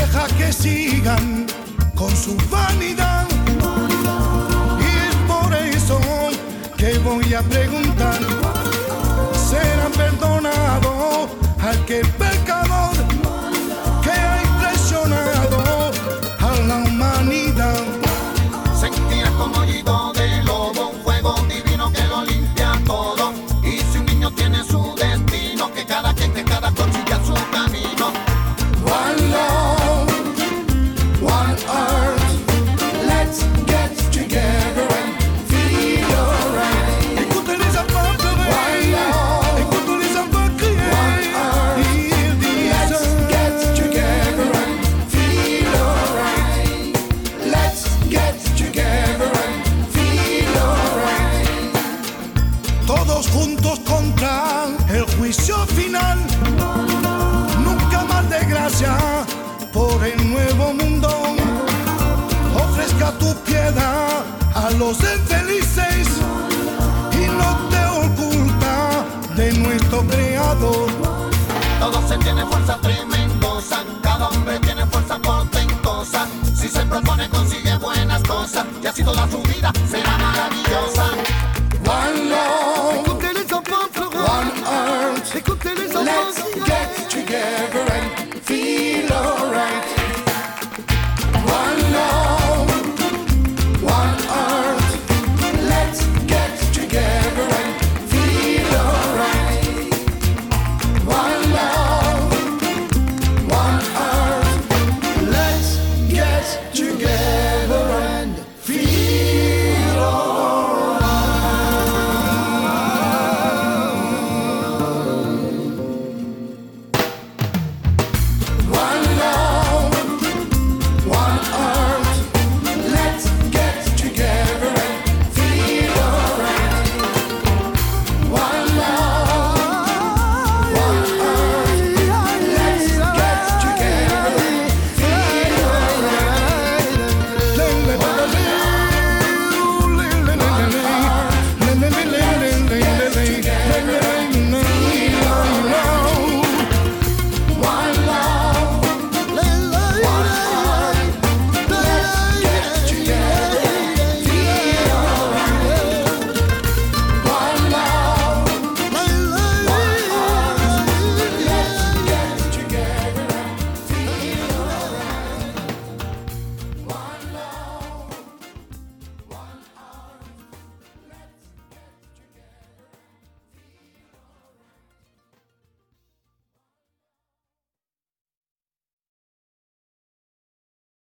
deja que sigan con su vanidad. Y es por eso que voy a preguntar: ¿será perdonado aquel pecador que ha traicionado a la humanidad? Sentirás como hollito de lobo, un fuego divino que lo limpia todo. Y si un niño tiene su destino, que cada quien consiga su camino. One love, one earth, let's get together and feel alright. Écoutez les enfants pleurer, one love, écoutez les enfants crier, one earth, ils disent let's get together and feel alright. Let's get together and feel alright. Todos juntos contra el juicio final. Nunca más desgracia por el nuevo mundo. Ofrezca tu piedad a los infelices y no te oculta de nuestro Creador. Todo se tiene fuerza tremendosa, cada hombre tiene fuerza portentosa. Si se propone consigue buenas cosas y así toda su vida será maravillosa.